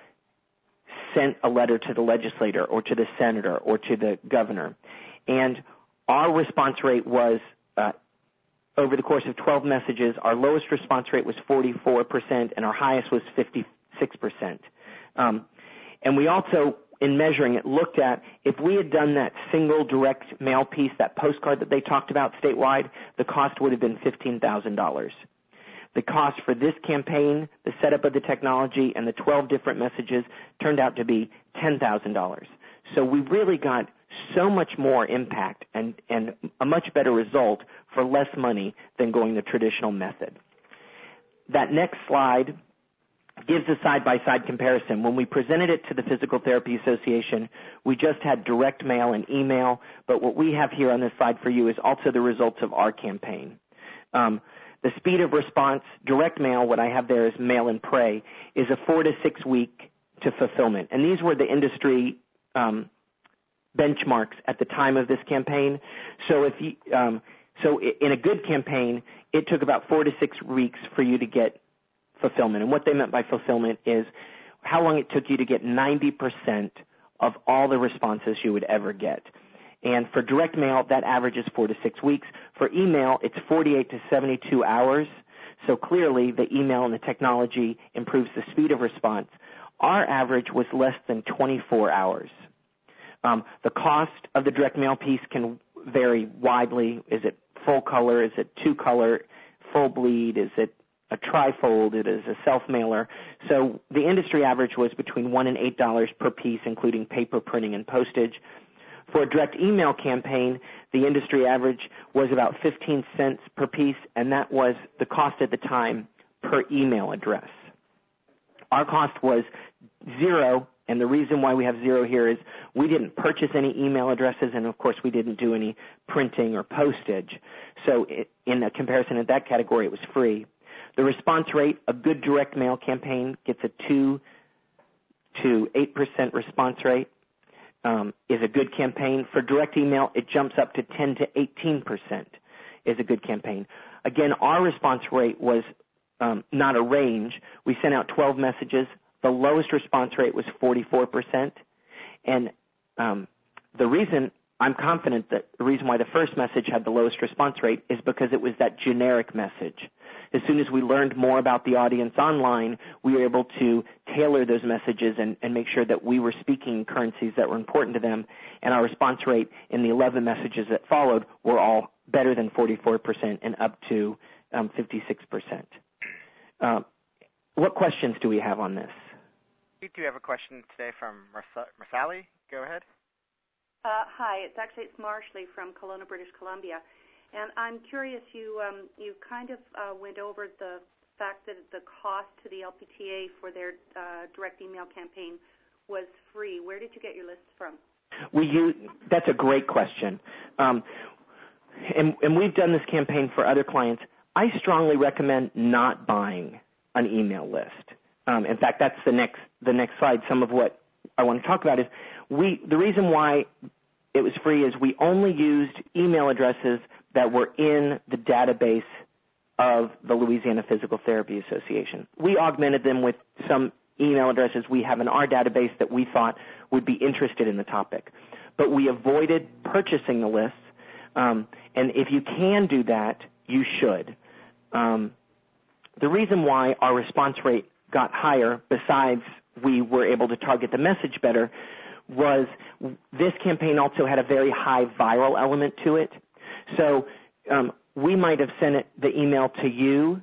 sent a letter to the legislator or to the senator or to the governor. And our response rate was, uh, over the course of twelve messages, our lowest response rate was forty-four percent and our highest was fifty-six percent. Um, and we also, in measuring it, looked at if we had done that single direct mail piece, that postcard that they talked about statewide, the cost would have been fifteen thousand dollars. The cost for this campaign, the setup of the technology, and the twelve different messages turned out to be ten thousand dollars. So we really got so much more impact and, and a much better result for less money than going the traditional method. That next slide gives a side-by-side comparison. When we presented it to the Physical Therapy Association, we just had direct mail and email, but what we have here on this slide for you is also the results of our campaign. Um, the speed of response, direct mail, what I have there is mail and pray, is a four to six week to fulfillment. And these were the industry um, benchmarks at the time of this campaign. So if you, um, so in a good campaign, it took about four to six weeks for you to get fulfillment. And what they meant by fulfillment is how long it took you to get ninety percent of all the responses you would ever get. And for direct mail, that average is four to six weeks. For email, it's forty-eight to seventy-two hours. So clearly, the email and the technology improves the speed of response. Our average was less than twenty-four hours. Um, the cost of the direct mail piece can vary widely. Is it full color? Is it two color? Full bleed? Is it a trifold? It is a self-mailer. So the industry average was between one and eight dollars per piece, including paper printing and postage. For a direct email campaign, the industry average was about fifteen cents per piece, and that was the cost at the time per email address. Our cost was zero, and the reason why we have zero here is we didn't purchase any email addresses, and of course we didn't do any printing or postage. So it, in a comparison in that category, it was free. The response rate, a good direct mail campaign gets a two to eight percent response rate. Um, is a good campaign. For direct email, it jumps up to ten to eighteen percent is a good campaign. Again, our response rate was um, not a range. We sent out twelve messages. The lowest response rate was forty-four percent. And um, the reason I'm confident that the reason why the first message had the lowest response rate is because it was that generic message. As soon as we learned more about the audience online, we were able to tailor those messages and, and make sure that we were speaking currencies that were important to them, and our response rate in the eleven messages that followed were all better than forty-four percent and up to um, fifty-six percent. Uh, what questions do we have on this? We do have a question today from Marsali. Go ahead. Uh, hi, it's actually it's Marshley from Kelowna, British Columbia. And I'm curious, you um, you kind of uh, went over the fact that the cost to the L P T A for their uh, direct email campaign was free. Where did you get your lists from? We use, that's a great question. Um, and, and we've done this campaign for other clients. I strongly recommend not buying an email list. Um, in fact, that's the next the next slide. Some of what I want to talk about is we the reason why it was free is we only used email addresses that were in the database of the Louisiana Physical Therapy Association. We augmented them with some email addresses we have in our database that we thought would be interested in the topic. But we avoided purchasing the lists, um, and if you can do that, you should. Um, the reason why our response rate got higher, besides we were able to target the message better, was this campaign also had a very high viral element to it. So um, we might have sent it, the email to you,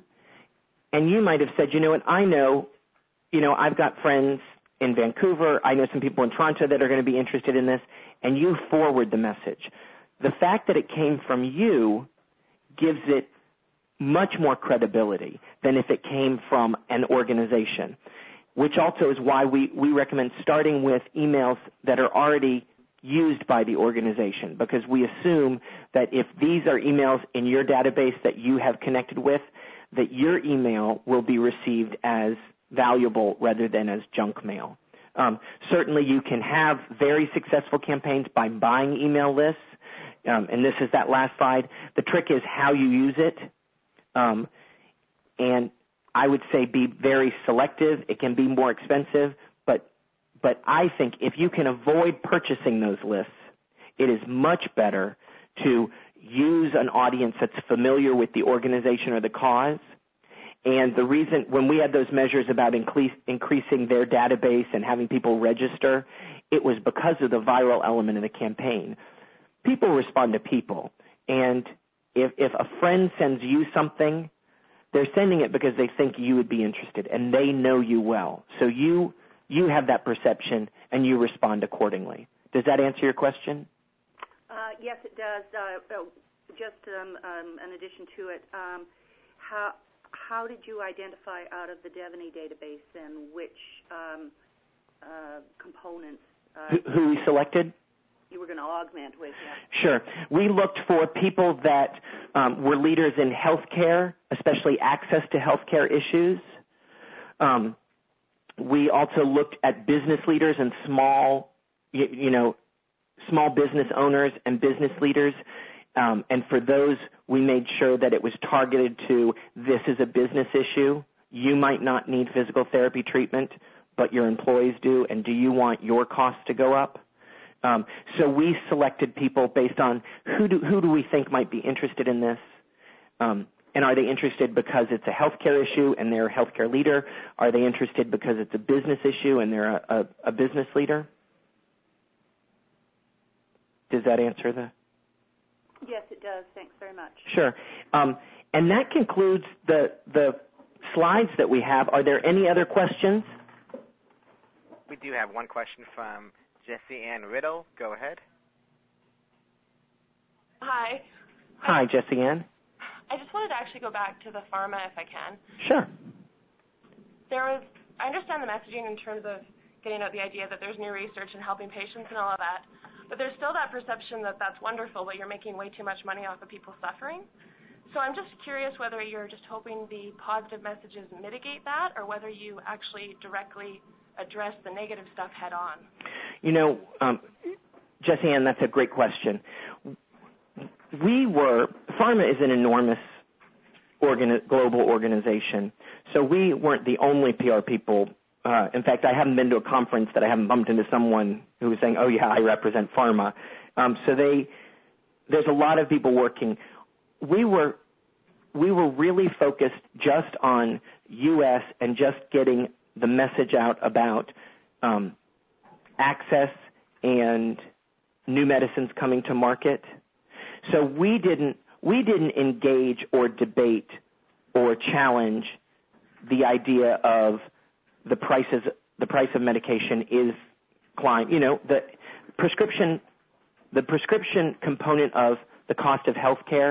and you might have said, you know what, I know, you know, I've got friends in Vancouver, I know some people in Toronto that are going to be interested in this, and you forward the message. The fact that it came from you gives it much more credibility than if it came from an organization, which also is why we, we recommend starting with emails that are already used by the organization, because we assume that if these are emails in your database that you have connected with, that your email will be received as valuable rather than as junk mail. Um, certainly you can have very successful campaigns by buying email lists, um, and this is that last slide. The trick is how you use it, um, and I would say be very selective. It can be more expensive, but but I think if you can avoid purchasing those lists, it is much better to use an audience that's familiar with the organization or the cause. And the reason, when we had those measures about increase, increasing their database and having people register, it was because of the viral element of the campaign. People respond to people. And if, if a friend sends you something, they're sending it because they think you would be interested, and they know you well. So you you have that perception, and you respond accordingly. Does that answer your question? Uh, yes, it does. Uh, just um, um, an addition to it, um, how how did you identify out of the Devaney database and which um, uh, components? Uh, who, who we selected? You were going to augment with, yeah. Sure. We looked for people that um, were leaders in healthcare, especially access to healthcare issues. Um, we also looked at business leaders and small, you, you know, small business owners and business leaders. Um, and for those, we made sure that it was targeted to this is a business issue. You might not need physical therapy treatment, but your employees do. And do you want your costs to go up? Um, so we selected people based on who do, who do we think might be interested in this, um, and are they interested because it's a healthcare issue and they're a healthcare leader? Are they interested because it's a business issue and they're a, a, a business leader? Does that answer the? Yes, it does. Thanks very much. Sure. Um, and that concludes the the slides that we have. Are there any other questions? We do have one question from Jessie Ann Riddle. Go ahead. Hi. Hi, Jessie Ann. I just wanted to actually go back to the pharma if I can. Sure. There was, I understand the messaging in terms of getting out the idea that there's new research and helping patients and all of that, but there's still that perception that that's wonderful, but you're making way too much money off of people suffering. So I'm just curious whether you're just hoping the positive messages mitigate that, or whether you actually directly address the negative stuff head on. You know, um, Jessie Ann, that's a great question. We were, pharma is an enormous organi- global organization, so we weren't the only P R people. Uh, in fact, I haven't been to a conference that I haven't bumped into someone who was saying, oh, yeah, I represent pharma. Um, so they, there's a lot of people working. We were, we were really focused just on U S and just getting the message out about um, access and new medicines coming to market. So we didn't we didn't engage or debate or challenge the idea of the prices the price of medication is climb. You know, the prescription the prescription component of the cost of health care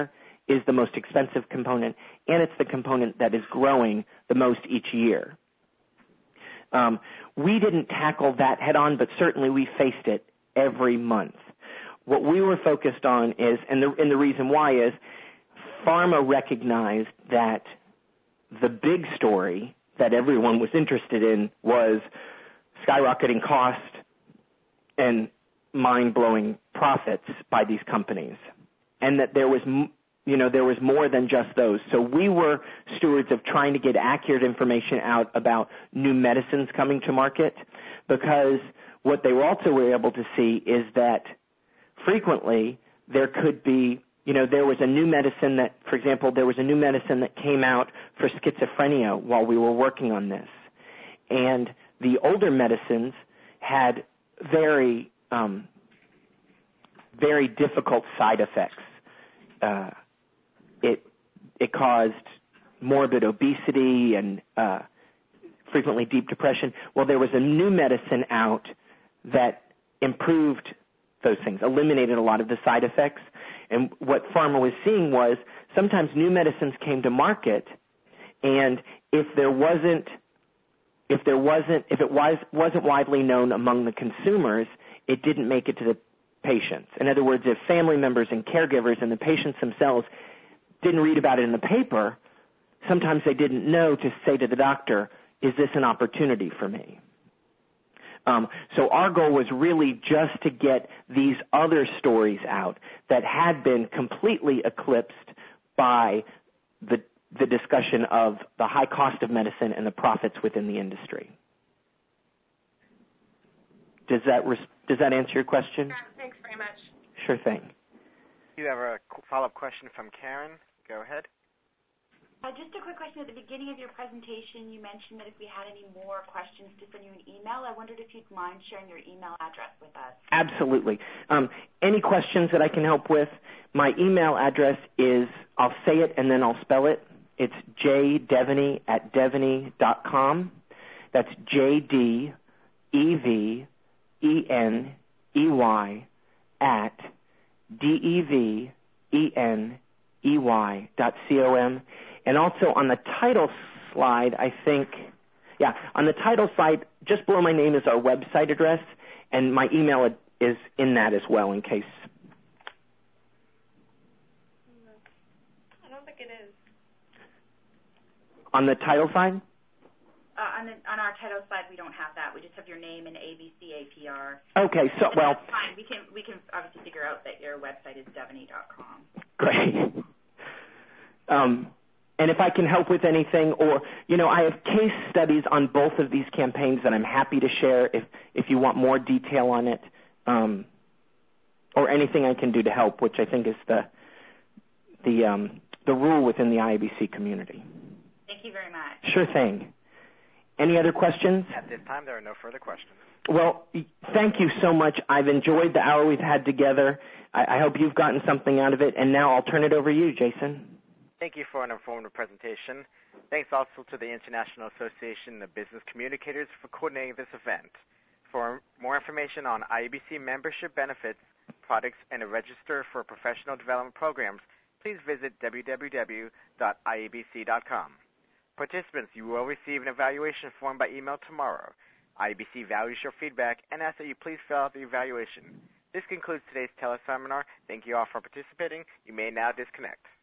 is the most expensive component, and it's the component that is growing the most each year. Um, we didn't tackle that head on, but certainly we faced it every month. What we were focused on is, and the, and the reason why is, pharma recognized that the big story that everyone was interested in was skyrocketing cost and mind-blowing profits by these companies, and that there was, you know, there was more than just those. So we were stewards of trying to get accurate information out about new medicines coming to market, because what they also were able to see is that frequently there could be, you know, there was a new medicine that, for example, there was a new medicine that came out for schizophrenia while we were working on this. And the older medicines had very, um, very difficult side effects. Uh, it, it caused morbid obesity and uh, frequently deep depression. Well, there was a new medicine out that improved those things, eliminated a lot of the side effects. And what pharma was seeing was sometimes new medicines came to market, and if there wasn't, if there wasn't, if it was wasn't widely known among the consumers, it didn't make it to the patients. In other words, if family members and caregivers and the patients themselves didn't read about it in the paper, sometimes they didn't know to say to the doctor, "Is this an opportunity for me?" Um, so our goal was really just to get these other stories out that had been completely eclipsed by the, the discussion of the high cost of medicine and the profits within the industry. Does that res- does that answer your question? Yeah, thanks very much. Sure thing. You have a follow-up question from Karen. Go ahead. Uh, just a quick question. At the beginning of your presentation, you mentioned that if we had any more questions to send you an email. I wondered if you'd mind sharing your email address with us. Absolutely. Um, any questions that I can help with, my email address is, I'll say it and then I'll spell it. It's jdevaney at devaney dot com. That's J D E V E N E Y at D E V E N E Y dot C O M. And also on the title slide, I think, yeah, on the title slide, just below my name is our website address, and my email is in that as well in case. I don't think it is. On the title side? Uh, on, the, on our title slide, we don't have that. We just have your name and A B C A P R. Okay, so, well. That's fine. We can, we can obviously figure out that your website is devaney dot com. Great. Um, and if I can help with anything, or, you know, I have case studies on both of these campaigns that I'm happy to share if, if you want more detail on it, um, or anything I can do to help, which I think is the, the, um, the rule within the I A B C community. Thank you very much. Sure thing. Any other questions? At this time, there are no further questions. Well, thank you so much. I've enjoyed the hour we've had together. I, I hope you've gotten something out of it. And now I'll turn it over to you, Jason. Thank you for an informative presentation. Thanks also to the International Association of Business Communicators for coordinating this event. For more information on I A B C membership benefits, products, and to register for professional development programs, please visit w w w dot i a b c dot com. Participants, you will receive an evaluation form by email tomorrow. I A B C values your feedback and asks that you please fill out the evaluation. This concludes today's teleseminar. Thank you all for participating. You may now disconnect.